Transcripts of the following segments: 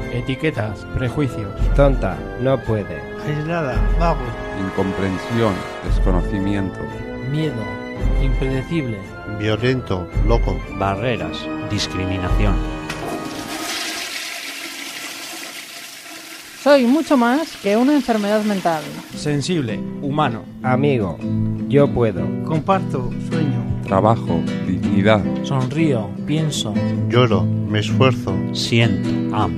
etiquetas, prejuicios. Tonta, no puede. Aislada, vago. Incomprensión, desconocimiento. Miedo, impredecible. Violento, loco. Barreras, discriminación. Soy mucho más que una enfermedad mental. Sensible, humano. Amigo, yo puedo. Comparto, sueño. Trabajo, dignidad. Sonrío, pienso. Lloro, me esfuerzo. Siento, amo.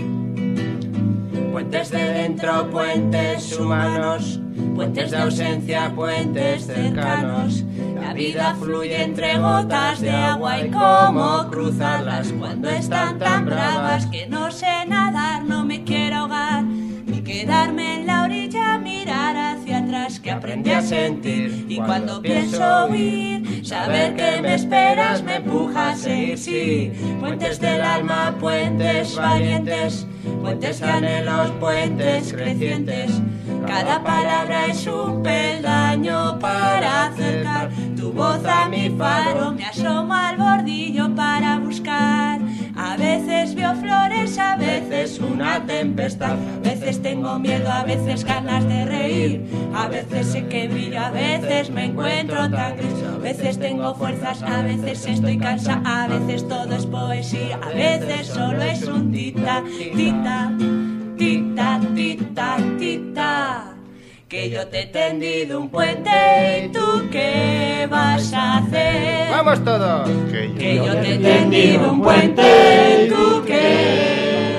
Puentes de dentro, puentes humanos. Puentes de ausencia, puentes cercanos. La vida fluye entre gotas de agua y cómo cruzarlas cuando están tan bravas que no sé nadar, no me quiero ahogar, ni quedarme en la orilla, mirar hacia atrás que aprendí a sentir. Y cuando pienso huir, saber que me esperas me empuja a seguir, sí. Puentes del alma, puentes valientes, puentes de anhelos, puentes crecientes. Cada palabra es un peldaño para acercar tu voz a mi faro. Me asomo al bordillo para buscar. A veces veo flores, a veces una tempestad. A veces tengo miedo, a veces ganas de reír. A veces sé que brillo, a veces me encuentro tan gris. A veces tengo fuerzas, a veces estoy cansada. A veces todo es poesía, a veces solo es un tita, tita, tita, tita, tita. Que yo te he tendido un puente y tú qué vas a hacer. ¡Vamos todos! Que yo te he tendido un puente y tú qué.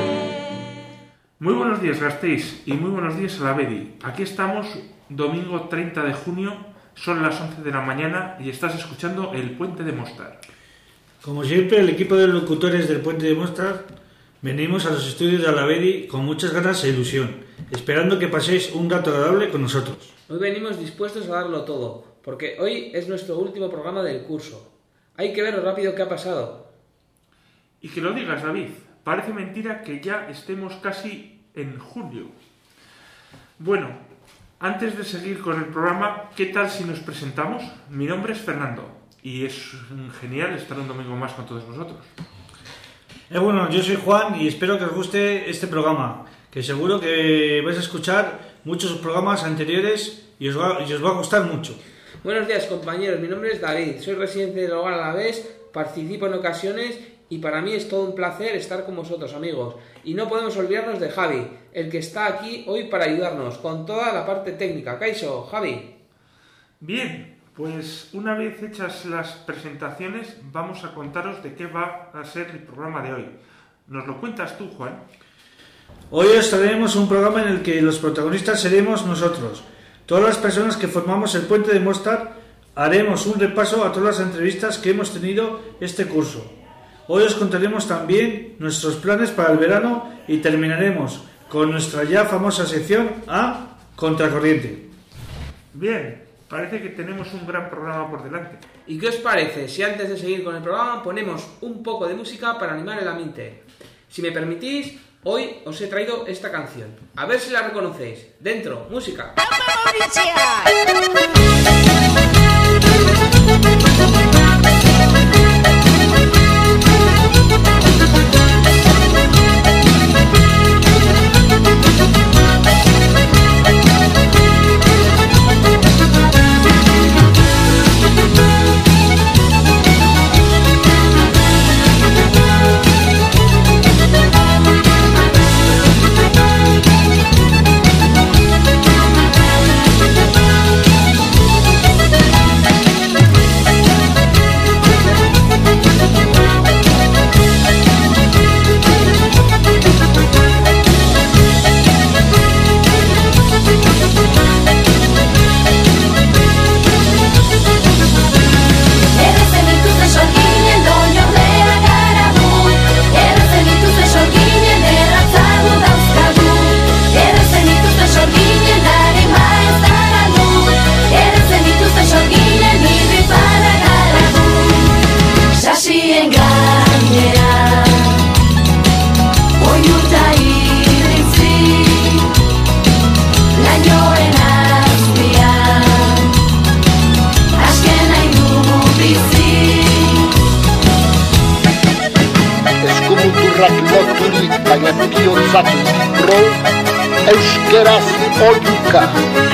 Muy buenos días, Gasteiz, y muy buenos días a la Bedi. Aquí estamos, domingo 30 de junio, son las 11 de la mañana y estás escuchando El Puente de Mostar. Como siempre, el equipo de locutores del Puente de Mostar venimos a los estudios de Alavedi con muchas ganas e ilusión, esperando que paséis un rato agradable con nosotros. Hoy venimos dispuestos a darlo todo, porque hoy es nuestro último programa del curso. Hay que ver lo rápido que ha pasado. Y que lo digas, David, parece mentira que ya estemos casi en julio. Bueno, antes de seguir con el programa, ¿qué tal si nos presentamos? Mi nombre es Fernando, y es genial estar un domingo más con todos vosotros. Bueno, yo soy Juan y espero que os guste este programa, que seguro que vais a escuchar muchos programas anteriores y os va a gustar mucho. Buenos días, compañeros, mi nombre es David, soy residente del Hogar Alavés, participo en ocasiones y para mí es todo un placer estar con vosotros, amigos. Y no podemos olvidarnos de Javi, el que está aquí hoy para ayudarnos con toda la parte técnica. Kaixo, Javi. Bien, pues una vez hechas las presentaciones, vamos a contaros de qué va a ser el programa de hoy. ¿Nos lo cuentas tú, Juan? Hoy os traeremos un programa en el que los protagonistas seremos nosotros. Todas las personas que formamos el Puente de Mostar haremos un repaso a todas las entrevistas que hemos tenido este curso. Hoy os contaremos también nuestros planes para el verano y terminaremos con nuestra ya famosa sección A Contracorriente. Bien, parece que tenemos un gran programa por delante. ¿Y qué os parece si antes de seguir con el programa ponemos un poco de música para animar el ambiente? Si me permitís, hoy os he traído esta canción. A ver si la reconocéis. Dentro, música. irakurrik, baina bihotza libro euskeraz oiuka.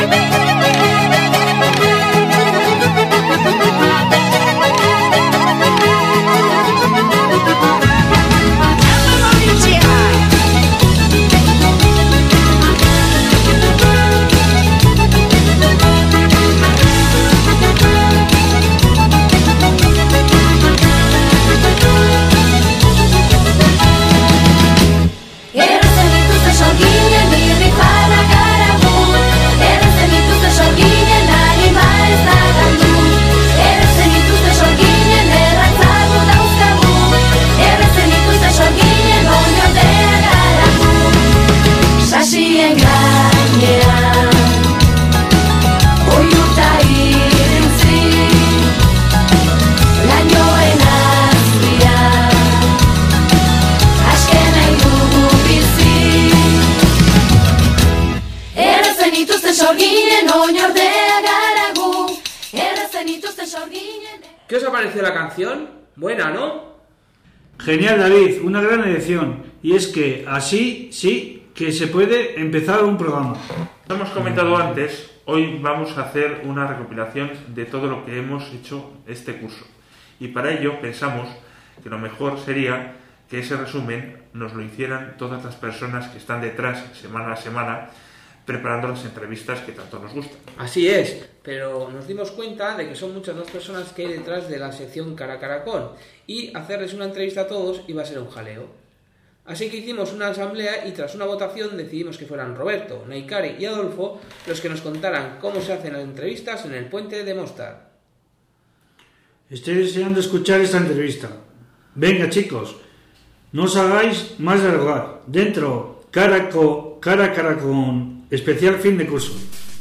¿Qué os ha parecido la canción? Buena, ¿no? Genial, David, una gran elección. Y es que así sí que se puede empezar un programa. Como hemos comentado antes, hoy vamos a hacer una recopilación de todo lo que hemos hecho este curso. Y para ello pensamos que lo mejor sería que ese resumen nos lo hicieran todas las personas que están detrás semana a semana preparando las entrevistas que tanto nos gustan. Así es, pero nos dimos cuenta de que son muchas las personas que hay detrás de la sección Cara a Cara con, y hacerles una entrevista a todos iba a ser un jaleo. Así que hicimos una asamblea y tras una votación decidimos que fueran Roberto, Naikari y Adolfo los que nos contaran cómo se hacen las entrevistas en el puente de Mostar. Estoy deseando escuchar esta entrevista. Venga, chicos, no os hagáis más de rogar. Dentro, cara a cara con especial fin de curso.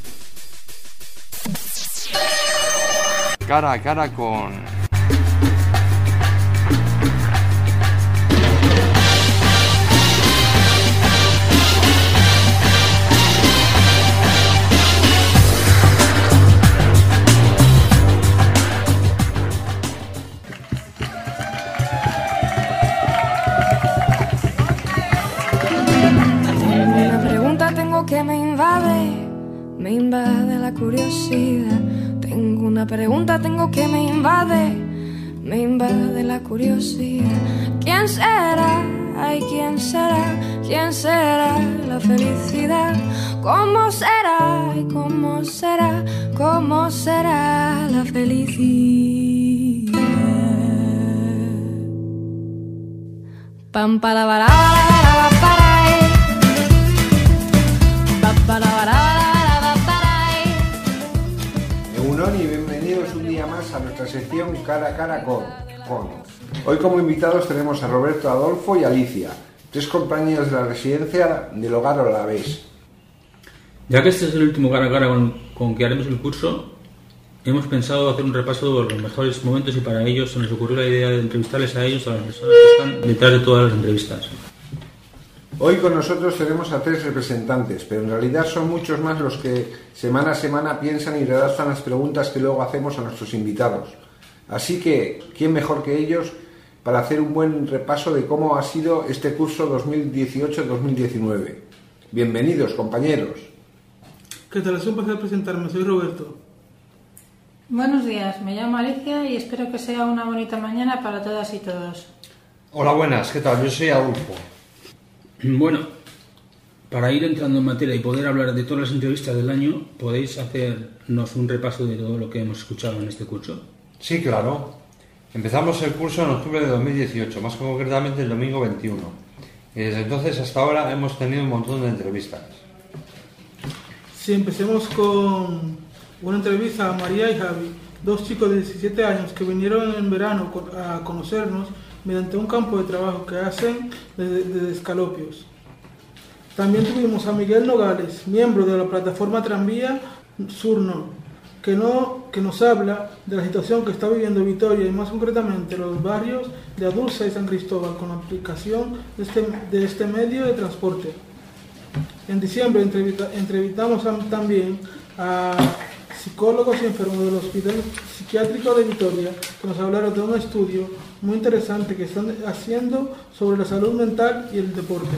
Cara a cara con... Que me invade la curiosidad. Tengo una pregunta, que me invade la curiosidad. ¿Quién será? Ay, ¿quién será? ¿Quién será la felicidad? ¿Cómo será? Ay, ¿cómo será? ¿Cómo será la felicidad? Pam para para para. Y bienvenidos un día más a nuestra sección Cara a Cara con. Hoy como invitados tenemos a Roberto, Adolfo y Alicia, 3 compañeros de la residencia del Hogar Alavés. Ya que este es el último cara a cara con que haremos el curso, hemos pensado hacer un repaso de los mejores momentos y para ello se nos ocurrió la idea de entrevistarles a ellos, a las personas que están detrás de todas las entrevistas. Hoy con nosotros tenemos a 3 representantes, pero en realidad son muchos más los que semana a semana piensan y redactan las preguntas que luego hacemos a nuestros invitados. Así que, ¿quién mejor que ellos para hacer un buen repaso de cómo ha sido este curso 2018-2019? Bienvenidos, compañeros. ¿Qué tal? Es un placer presentarme. Soy Roberto. Buenos días, me llamo Alicia y espero que sea una bonita mañana para todas y todos. Hola, buenas. ¿Qué tal? Yo soy Adolfo. Bueno, para ir entrando en materia y poder hablar de todas las entrevistas del año, ¿podéis hacernos un repaso de todo lo que hemos escuchado en este curso? Sí, claro. Empezamos el curso en octubre de 2018, más concretamente el domingo 21. Y desde entonces hasta ahora hemos tenido un montón de entrevistas. Sí, empecemos con una entrevista a María y Javi, 2 chicos de 17 años que vinieron en verano a conocernos mediante un campo de trabajo que hacen de escalopios. También tuvimos a Miguel Nogales, miembro de la plataforma Tranvía Sur-Nor, que nos habla de la situación que está viviendo Vitoria y más concretamente los barrios de Adulza y San Cristóbal con la aplicación de este medio de transporte. En diciembre entrevistamos también a psicólogos y enfermos del Hospital Psiquiátrico de Vitoria, que nos hablaron de un estudio muy interesante que están haciendo sobre la salud mental y el deporte.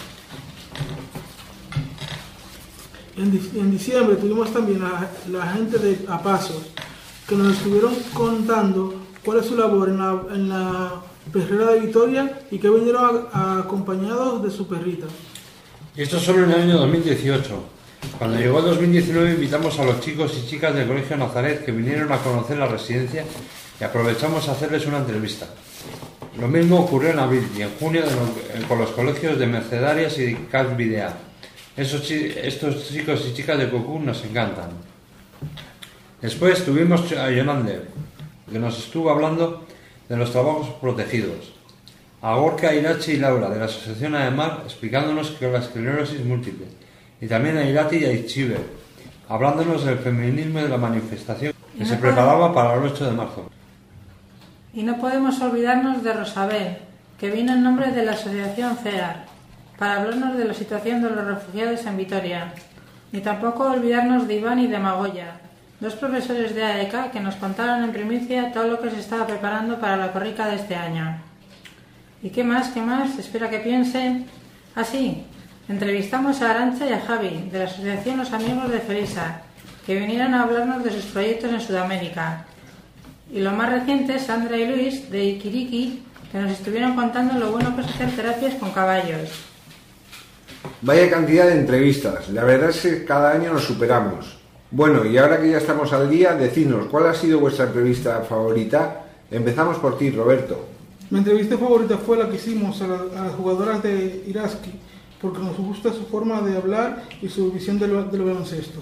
En diciembre tuvimos también a la gente de Apasos, que nos estuvieron contando cuál es su labor en la perrera de Vitoria y que vinieron acompañados de su perrita. Esto solo en el año 2018. Cuando llegó el 2019 invitamos a los chicos y chicas del Colegio Nazaret que vinieron a conocer la residencia y aprovechamos a hacerles una entrevista. Lo mismo ocurrió en abril y en junio con los colegios de Mercedarias y Calvidea. Estos chicos y chicas de Cocún nos encantan. Después tuvimos a Jonander, que nos estuvo hablando de los trabajos protegidos. A Gorka, Irachi y Laura, de la Asociación AEMAR, explicándonos que la esclerosis múltiple. Y también a Irati y a Ichiber, hablándonos del feminismo y de la manifestación que se preparaba para el 8 de marzo. Y no podemos olvidarnos de Rosabel, que vino en nombre de la Asociación CEAR, para hablarnos de la situación de los refugiados en Vitoria. Ni tampoco olvidarnos de Iván y de Magoya, dos profesores de AEK que nos contaron en primicia todo lo que se estaba preparando para la corrica de este año. ¿Y qué más? Espera que piense. Sí, entrevistamos a Arantxa y a Javi, de la Asociación Los Amigos de Felisa, que vinieron a hablarnos de sus proyectos en Sudamérica. Y lo más reciente, Sandra y Luis, de Ikiriki, que nos estuvieron contando lo bueno que es hacer terapias con caballos. Vaya cantidad de entrevistas, la verdad es que cada año nos superamos. Bueno, y ahora que ya estamos al día, decidnos, ¿cuál ha sido vuestra entrevista favorita? Empezamos por ti, Roberto. Mi entrevista favorita fue la que hicimos a las jugadoras de Iraski, porque nos gusta su forma de hablar y su visión del baloncesto.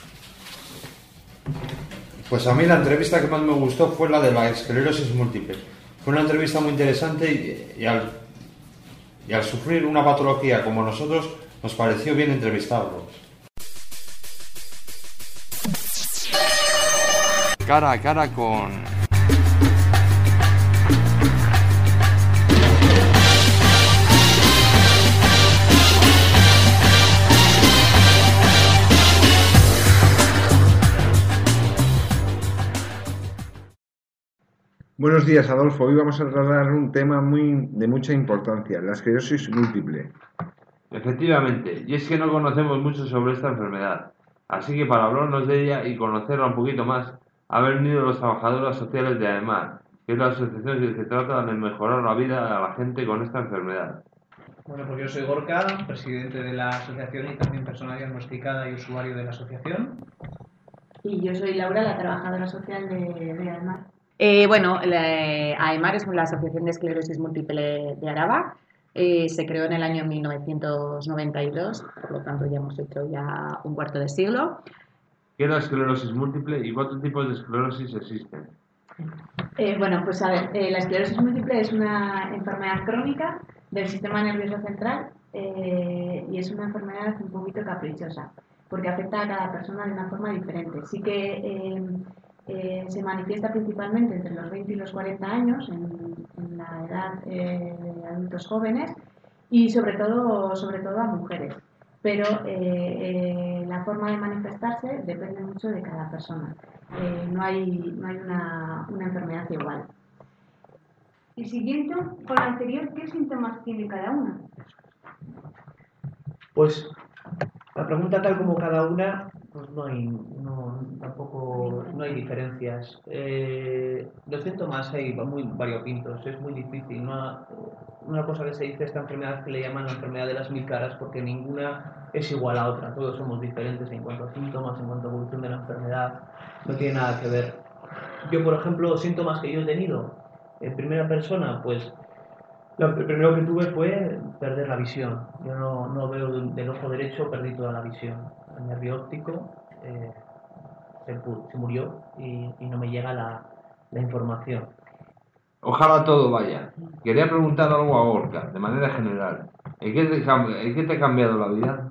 Pues a mí la entrevista que más me gustó fue la de la esclerosis múltiple. Fue una entrevista muy interesante y al sufrir una patología como nosotros, nos pareció bien entrevistarlos. Cara a cara con... Buenos días, Adolfo. Hoy vamos a tratar un tema de mucha importancia, la esclerosis múltiple. Efectivamente, y es que no conocemos mucho sobre esta enfermedad, así que para hablarnos de ella y conocerla un poquito más, han venido los trabajadores sociales de AEMAR, que es la asociación que se trata de mejorar la vida a la gente con esta enfermedad. Bueno, pues yo soy Gorka, presidente de la asociación y también persona diagnosticada y usuario de la asociación. Y yo soy Laura, la trabajadora social de AEMAR. AEMAR es la Asociación de Esclerosis Múltiple de Araba. Se creó en el año 1992, por lo tanto ya hemos hecho un cuarto de siglo. ¿Qué es la esclerosis múltiple y cuántos tipos de esclerosis existen? La esclerosis múltiple es una enfermedad crónica del sistema nervioso central y es una enfermedad un poquito caprichosa, porque afecta a cada persona de una forma diferente. Sí que se manifiesta principalmente entre los 20 y los 40 años, en la edad de adultos jóvenes, y sobre todo a mujeres. Pero la forma de manifestarse depende mucho de cada persona. No hay una enfermedad igual. Y siguiendo con lo anterior, ¿qué síntomas tiene cada una? Pues la pregunta tal como cada una, pues no hay diferencias. Los síntomas hay muy variopintos, es muy difícil. Una cosa que se dice esta enfermedad que le llaman la enfermedad de las 1000 caras, porque ninguna es igual a otra, todos somos diferentes en cuanto a síntomas, en cuanto a evolución de la enfermedad, no tiene nada que ver. Yo, por ejemplo, síntomas que yo he tenido en primera persona, pues lo primero que tuve fue perder la visión. Yo no veo del ojo derecho, perdí toda la visión. El nervio óptico se murió y no me llega la información. Ojalá todo vaya. Quería preguntar algo a Gorka, de manera general. ¿En qué te ha cambiado la vida?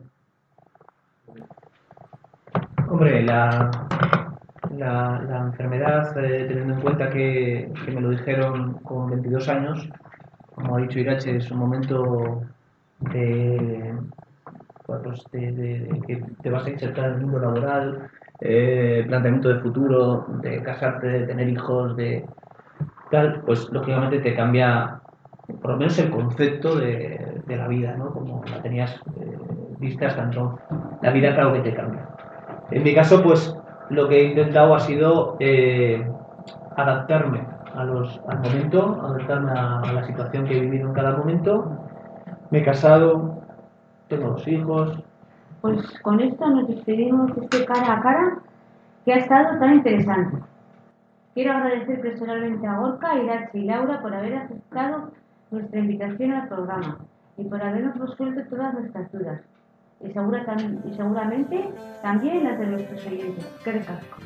Hombre, la enfermedad, teniendo en cuenta que me lo dijeron con 22 años, como ha dicho Irache, es un momento de de que te vas a insertar en el mundo laboral, planteamiento de futuro, de casarte, de tener hijos, de tal, pues lógicamente te cambia por lo menos el concepto de la vida, ¿no? Como la tenías vista hasta entonces. La vida, claro que te cambia. En mi caso, pues lo que he intentado ha sido adaptarme al momento, adaptarme a la situación que he vivido en cada momento. Me he casado, tengo 2 hijos. Pues con esto nos despedimos de este cara a cara que ha estado tan interesante. Quiero agradecer personalmente a Gorka, Irache y Laura por haber aceptado nuestra invitación al programa y por habernos resuelto todas nuestras dudas. Y seguramente también las de nuestros oyentes. ¡Qué recasco!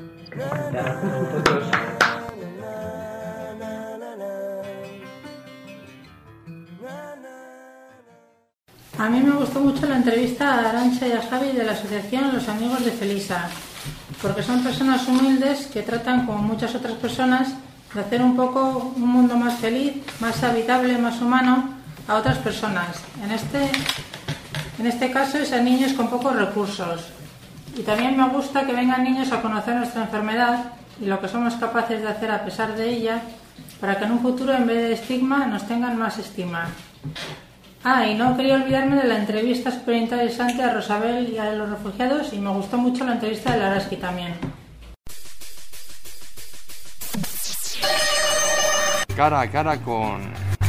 A mí me gustó mucho la entrevista a Arantxa y a Javi de la asociación Los Amigos de Felisa, porque son personas humildes que tratan, como muchas otras personas, de hacer un poco un mundo más feliz, más habitable, más humano a otras personas. En este caso es a niños con pocos recursos. Y también me gusta que vengan niños a conocer nuestra enfermedad y lo que somos capaces de hacer a pesar de ella, para que en un futuro, en vez de estigma, nos tengan más estima. Y no quería olvidarme de la entrevista súper interesante a Rosabel y a los refugiados, y me gustó mucho la entrevista de Laraski también. Cara a cara con...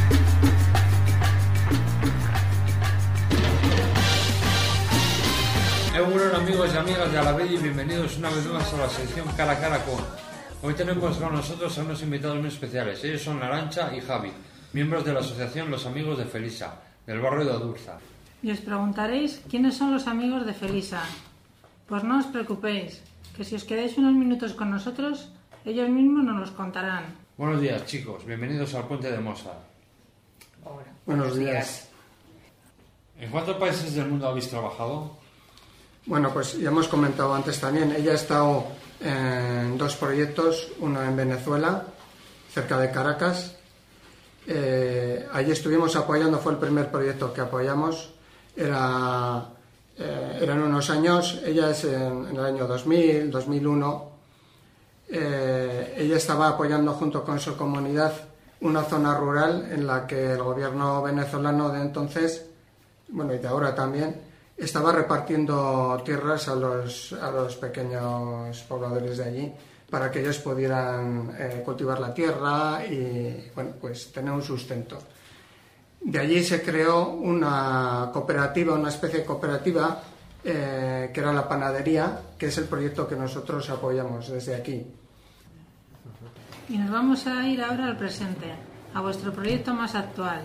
Buenos amigos y amigas de Alavedi y bienvenidos una vez más a la sección Cara a cara con... Hoy tenemos con nosotros a unos invitados muy especiales. Ellos son Arantxa y Javi, miembros de la asociación Los Amigos de Felisa, del barrio de Adurza. Y os preguntaréis quiénes son los amigos de Felisa. Pues no os preocupéis, que si os quedáis unos minutos con nosotros, ellos mismos nos los contarán. Buenos días, chicos, bienvenidos al Puente de Mozart. Hola. Buenos días. ¿En cuántos países del mundo habéis trabajado? Bueno, pues ya hemos comentado antes también, ella ha estado en 2 proyectos, uno en Venezuela, cerca de Caracas. Allí estuvimos apoyando, fue el primer proyecto que apoyamos, eran unos años, ella es en el año 2000, 2001, ella estaba apoyando junto con su comunidad una zona rural en la que el gobierno venezolano de entonces, bueno, y de ahora también, estaba repartiendo tierras a los pequeños pobladores de allí para que ellos pudieran cultivar la tierra y, bueno, pues tener un sustento. De allí se creó una cooperativa, una especie de cooperativa que era la panadería, que es el proyecto que nosotros apoyamos desde aquí. Y nos vamos a ir ahora al presente, a vuestro proyecto más actual.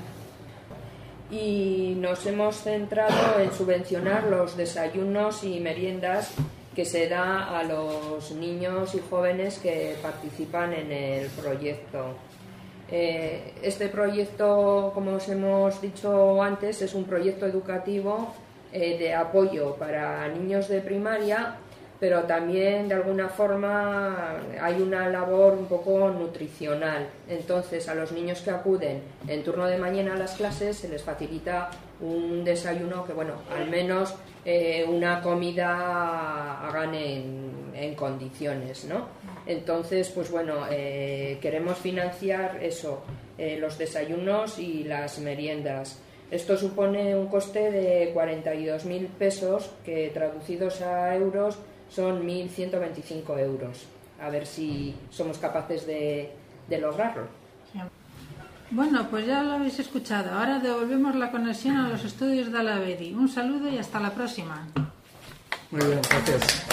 Y nos hemos centrado en subvencionar los desayunos y meriendas que se da a los niños y jóvenes que participan en el proyecto. Este proyecto, como os hemos dicho antes, es un proyecto educativo de apoyo para niños de primaria, pero también de alguna forma hay una labor un poco nutricional. Entonces, a los niños que acuden en turno de mañana a las clases se les facilita un desayuno que, bueno, al menos una comida hagan en condiciones, ¿no? Entonces, pues bueno, queremos financiar eso, los desayunos y las meriendas. Esto supone un coste de 42.000 pesos, que traducidos a euros son 1.125 euros. A ver si somos capaces de lograrlo. Bueno, pues ya lo habéis escuchado. Ahora devolvemos la conexión a los estudios de Alavedi. Un saludo y hasta la próxima. Muy bien, gracias.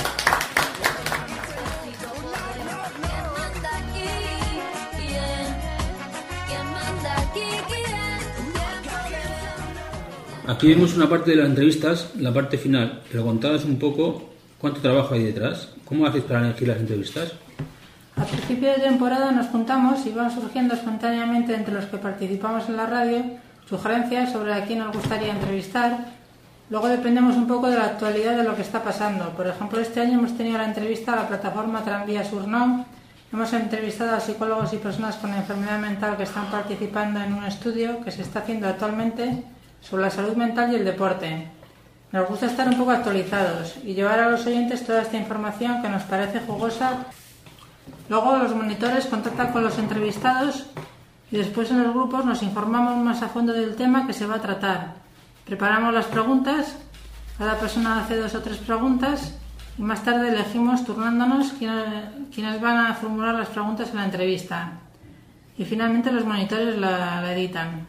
Aquí vemos una parte de las entrevistas, la parte final, pero contadas un poco cuánto trabajo hay detrás. ¿Cómo hacéis para elegir las entrevistas? A principio de temporada nos juntamos y van surgiendo espontáneamente entre los que participamos en la radio sugerencias sobre a quién nos gustaría entrevistar. Luego dependemos un poco de la actualidad de lo que está pasando. Por ejemplo, este año hemos tenido la entrevista a la plataforma Tranvía Surnom. Hemos entrevistado a psicólogos y personas con enfermedad mental que están participando en un estudio que se está haciendo actualmente sobre la salud mental y el deporte. Nos gusta estar un poco actualizados y llevar a los oyentes toda esta información que nos parece jugosa. Luego los monitores contactan con los entrevistados y después en los grupos nos informamos más a fondo del tema que se va a tratar. Preparamos las preguntas, cada persona hace 2 o 3 preguntas y más tarde elegimos turnándonos quienes van a formular las preguntas en la entrevista. Y finalmente los monitores la editan.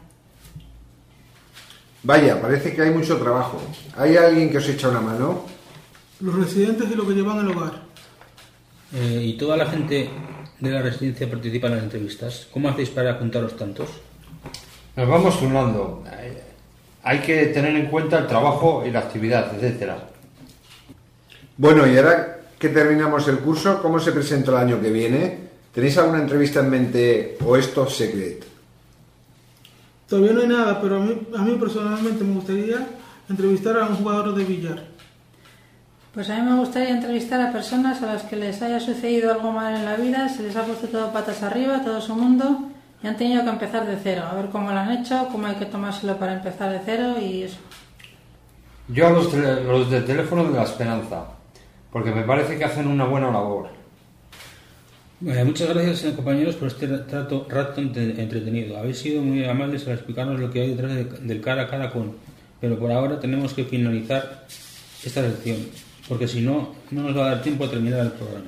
Vaya, parece que hay mucho trabajo. ¿Hay alguien que os echa una mano? Los residentes y lo que llevan al hogar. ¿Y toda la gente de la residencia participa en las entrevistas? ¿Cómo hacéis para juntaros tantos? Nos vamos turnando. Hay que tener en cuenta el trabajo y la actividad, etcétera. Bueno, y ahora que terminamos el curso, ¿cómo se presenta el año que viene? ¿Tenéis alguna entrevista en mente o es top secret? Todavía no hay nada, pero a mí personalmente me gustaría entrevistar a un jugador de billar. Pues a mí me gustaría entrevistar a personas a las que les haya sucedido algo mal en la vida, se les ha puesto todo patas arriba, todo su mundo, y han tenido que empezar de cero, a ver cómo lo han hecho, cómo hay que tomárselo para empezar de cero y eso. Yo a los del teléfono de la esperanza, porque me parece que hacen una buena labor. Muchas gracias, compañeros, por este rato entretenido. Habéis sido muy amables al explicarnos lo que hay detrás del cara a cara con... Pero por ahora tenemos que finalizar esta lección, porque si no, no nos va a dar tiempo a terminar el programa.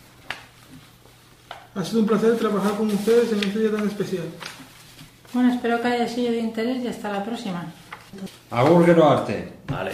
Ha sido un placer trabajar con ustedes en este día tan especial. Bueno, espero que haya sido de interés y hasta la próxima. Agur gero arte. Vale.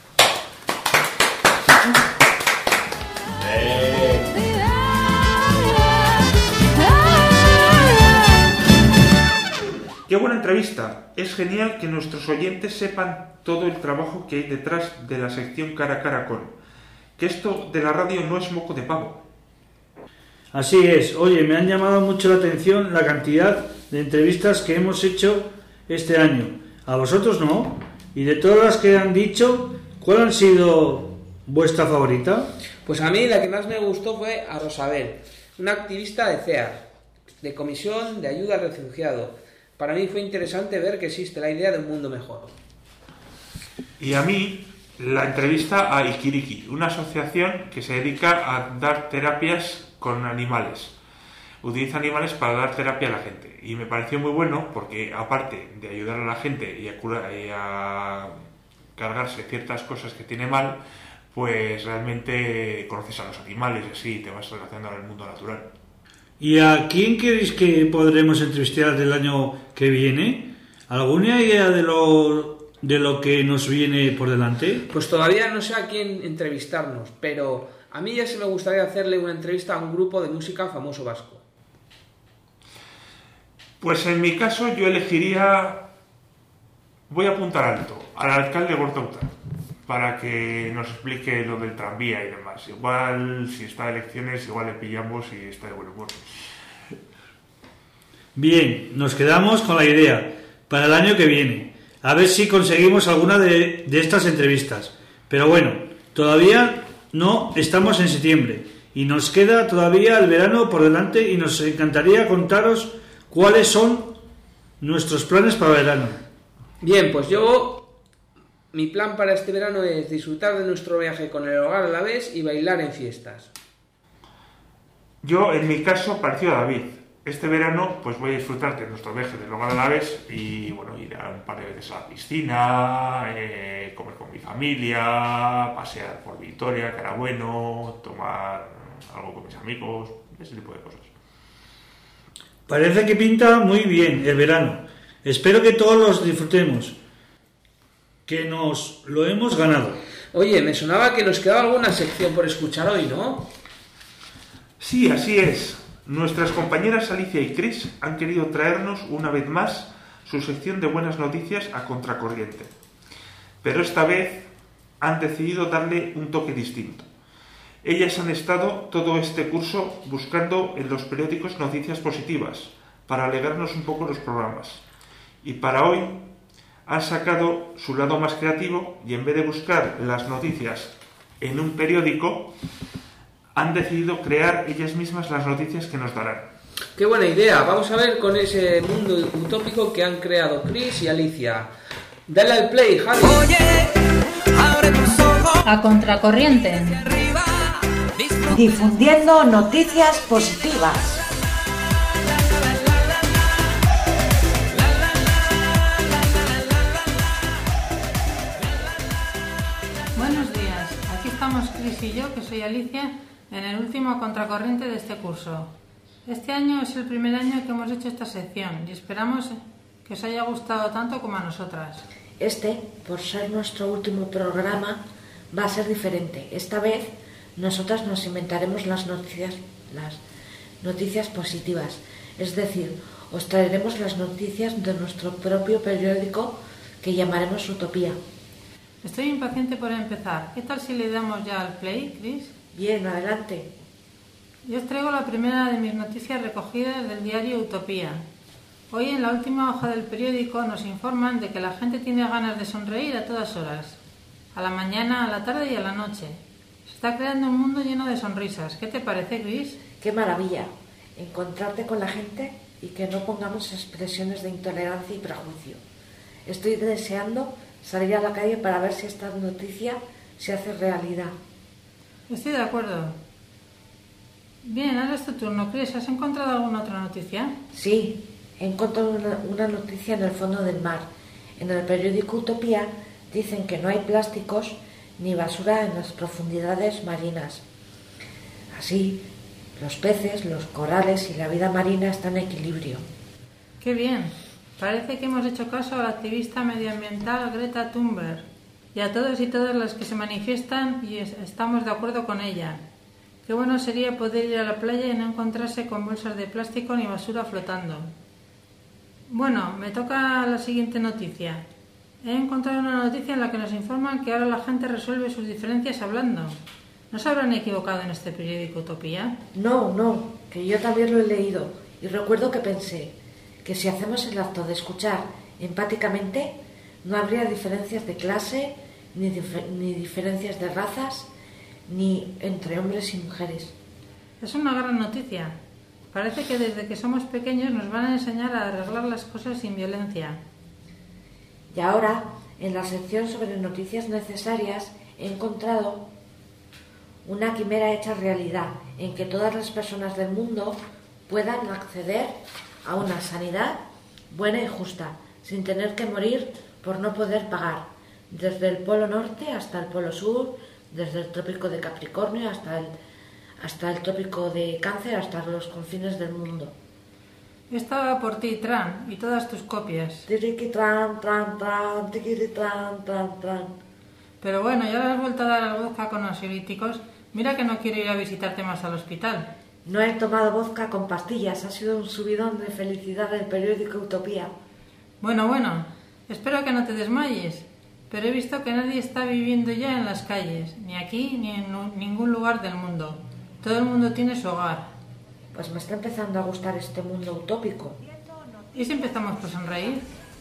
¡Qué buena entrevista! Es genial que nuestros oyentes sepan todo el trabajo que hay detrás de la sección Cara a Cara con. Que esto de la radio no es moco de pavo. Así es. Oye, me han llamado mucho la atención la cantidad de entrevistas que hemos hecho este año. ¿A vosotros no? Y de todas las que han dicho, ¿cuál ha sido vuestra favorita? Pues a mí la que más me gustó fue a Rosabel, una activista de CEAR, de Comisión de Ayuda al Refugiado. Para mí fue interesante ver que existe la idea de un mundo mejor. Y a mí, la entrevista a Ikiriki, una asociación que se dedica a dar terapias con animales. Utiliza animales para dar terapia a la gente. Y me pareció muy bueno porque, aparte de ayudar a la gente y a cargarse ciertas cosas que tiene mal, pues realmente conoces a los animales y así te vas relacionando con el mundo natural. ¿Y a quién queréis que podremos entrevistar del año que viene? ¿Alguna idea de lo que nos viene por delante? Pues todavía no sé a quién entrevistarnos, pero a mí ya se me gustaría hacerle una entrevista a un grupo de música famoso vasco. Pues en mi caso yo elegiría, voy a apuntar alto, al alcalde Gortauta, para que nos explique lo del tranvía y demás. Igual, si está de elecciones, igual le pillamos y está de buen humor. Bien, nos quedamos con la idea para el año que viene. A ver si conseguimos alguna de estas entrevistas. Pero bueno, todavía no estamos en septiembre y nos queda todavía el verano por delante y nos encantaría contaros cuáles son nuestros planes para el verano. Bien, pues mi plan para este verano es disfrutar de nuestro viaje con el hogar a la vez y bailar en fiestas. Yo, en mi caso, parecido a David. Este verano, pues voy a disfrutar de nuestro viaje del hogar a la vez y, bueno, ir a un par de veces a la piscina, comer con mi familia, pasear por Vitoria, que era bueno, tomar algo con mis amigos, ese tipo de cosas. Parece que pinta muy bien el verano. Espero que todos los disfrutemos. Que nos lo hemos ganado. Oye, me sonaba que nos quedaba alguna sección por escuchar hoy, ¿no? Sí, así es. Nuestras compañeras Alicia y Chris han querido traernos una vez más su sección de buenas noticias a contracorriente. Pero esta vez han decidido darle un toque distinto. Ellas han estado todo este curso buscando en los periódicos noticias positivas para alegrarnos un poco los programas. Y para hoy han sacado su lado más creativo y en vez de buscar las noticias en un periódico, han decidido crear ellas mismas las noticias que nos darán. ¡Qué buena idea! Vamos a ver con ese mundo utópico que han creado Chris y Alicia. Dale al play, Javi. Oye, ahora A contracorriente. Difundiendo noticias positivas. Buenos días, aquí estamos Cris y yo, que soy Alicia, en el último contracorriente de este curso. Este año es el primer año que hemos hecho esta sección y esperamos que os haya gustado tanto como a nosotras. Por ser nuestro último programa, va a ser diferente. Esta vez nosotras nos inventaremos las noticias positivas. Es decir, os traeremos las noticias de nuestro propio periódico que llamaremos Utopía. Estoy impaciente por empezar. ¿Qué tal si le damos ya al play, Cris? Bien, adelante. Yo os traigo la primera de mis noticias recogidas del diario Utopía. Hoy en la última hoja del periódico nos informan de que la gente tiene ganas de sonreír a todas horas. A la mañana, a la tarde y a la noche. Se está creando un mundo lleno de sonrisas. ¿Qué te parece, Cris? ¡Qué maravilla! Encontrarte con la gente y que no pongamos expresiones de intolerancia y prejuicio. Estoy deseando salir a la calle para ver si esta noticia se hace realidad. Estoy de acuerdo. Bien, ahora es tu turno, Cris. ¿Has encontrado alguna otra noticia? Sí, he encontrado una noticia en el fondo del mar. En el periódico Utopía dicen que no hay plásticos ni basura en las profundidades marinas. Así, los peces, los corales y la vida marina están en equilibrio. ¡Qué bien! Parece que hemos hecho caso a la activista medioambiental Greta Thunberg y a todos y todas las que se manifiestan y estamos de acuerdo con ella. Qué bueno sería poder ir a la playa y no encontrarse con bolsas de plástico ni basura flotando. Bueno, me toca la siguiente noticia. He encontrado una noticia en la que nos informan que ahora la gente resuelve sus diferencias hablando. ¿No se habrán equivocado en este periódico Utopía? No, que yo también lo he leído y recuerdo que pensé que si hacemos el acto de escuchar empáticamente no habría diferencias de clase, ni diferencias de razas, ni entre hombres y mujeres. Es una gran noticia. Parece que desde que somos pequeños nos van a enseñar a arreglar las cosas sin violencia. Y ahora, en la sección sobre noticias necesarias, he encontrado una quimera hecha realidad, en que todas las personas del mundo puedan acceder a una sanidad buena y justa, sin tener que morir por no poder pagar, desde el Polo Norte hasta el Polo Sur, desde el Trópico de Capricornio hasta el Trópico de Cáncer, hasta los confines del mundo. Estaba por ti, Tran, y todas tus copias. Tiriqui, tran, tran, tran, tiquiri, tran, tran, tran. Pero bueno, ya le has vuelto a dar al vodka con ansiolíticos. Mira que no quiero ir a visitarte más al hospital. No he tomado vodka con pastillas, ha sido un subidón de felicidad del periódico Utopía. Bueno, espero que no te desmayes, pero he visto que nadie está viviendo ya en las calles, ni aquí ni en ningún lugar del mundo. Todo el mundo tiene su hogar. Pues me está empezando a gustar este mundo utópico. ¿Y si empezamos por sonreír?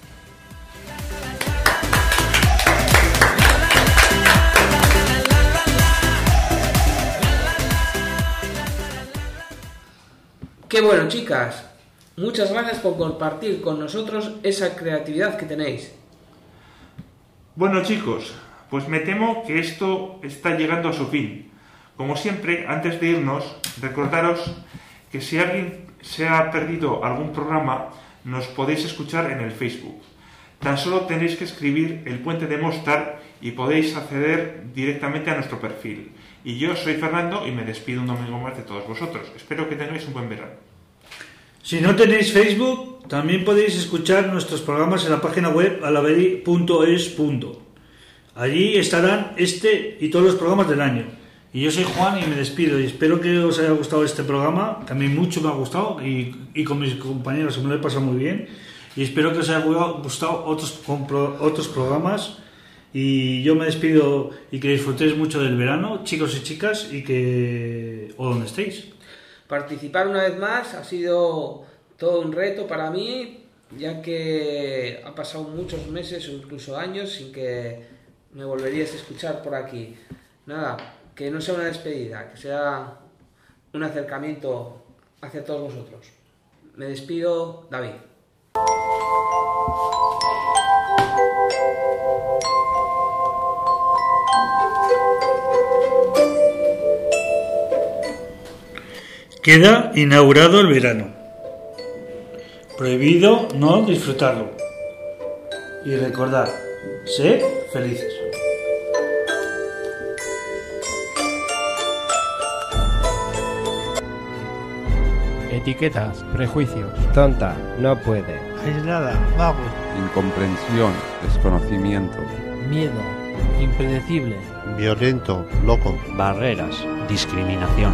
Qué bueno, chicas. Muchas gracias por compartir con nosotros esa creatividad que tenéis. Bueno, chicos, pues me temo que esto está llegando a su fin. Como siempre, antes de irnos, recordaros que si alguien se ha perdido algún programa, nos podéis escuchar en el Facebook. Tan solo tenéis que escribir El Puente de Mostar y podéis acceder directamente a nuestro perfil. Y yo soy Fernando y me despido un domingo más de todos vosotros. Espero que tengáis un buen verano. Si no tenéis Facebook, también podéis escuchar nuestros programas en la página web alaveri.es. Allí estarán este y todos los programas del año. Y yo soy Juan y me despido y espero que os haya gustado este programa, que a mí mucho me ha gustado y con mis compañeros me lo he pasado muy bien y espero que os haya gustado otros programas y yo me despido y que disfrutéis mucho del verano, chicos y chicas, o donde estéis. Participar una vez más ha sido todo un reto para mí, ya que ha pasado muchos meses o incluso años sin que me volveríais a escuchar por aquí. Nada, que no sea una despedida, que sea un acercamiento hacia todos vosotros. Me despido, David. Queda inaugurado el verano. Prohibido no disfrutarlo. Y recordad, sed felices. Etiquetas, prejuicios. Tonta, no puede. Aislada, vago. Incomprensión, desconocimiento. Miedo, impredecible. Violento, loco. Barreras, discriminación.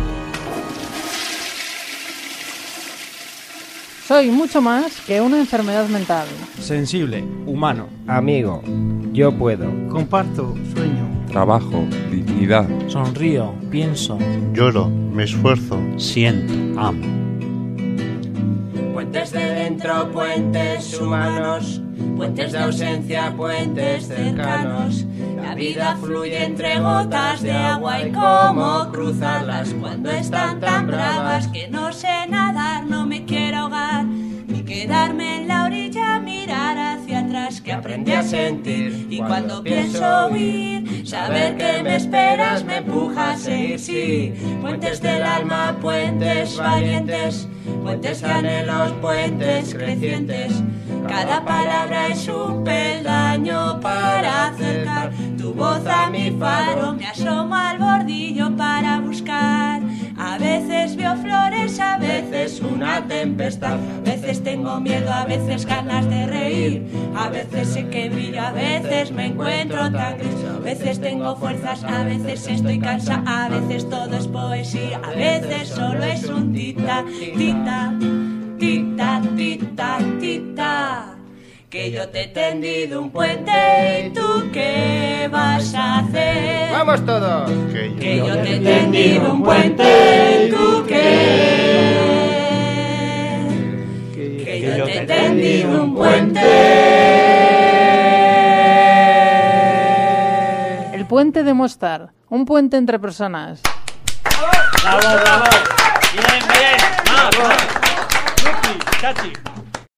Soy mucho más que una enfermedad mental. Sensible, humano. Amigo, yo puedo. Comparto, sueño. Trabajo, dignidad. Sonrío, pienso. Lloro, me esfuerzo. Siento, amo. Puentes de dentro, puentes humanos, puentes de ausencia, puentes cercanos. La vida fluye entre gotas de agua y cómo cruzarlas cuando están tan bravas que no sé nadar, no me quiero ahogar, ni quedarme en la orilla, mirar hacia atrás que aprendí a sentir. Y cuando pienso huir, saber que me esperas me empuja a seguir, sí. Puentes del alma, puentes valientes, puentes de anhelos, puentes crecientes. Cada palabra es un peldaño para acercar tu voz a mi faro. Me asomo al bordillo para buscar. A veces veo flores, a veces una tempestad. A veces tengo miedo, a veces ganas de reír. A veces sé que brillo, a veces me encuentro tan gris. A veces tengo fuerzas, a veces estoy cansada. A veces todo es poesía, a veces solo es un tita, tita, tita, tita, tita. Que yo te he tendido un puente y tú qué vas a hacer. ¡Vamos todos! Que yo te he tendido un puente y tú qué. Que yo te he tendido un puente. El puente de Mostar, un puente entre personas. ¡Bravo, bravo! ¡Bien, bien!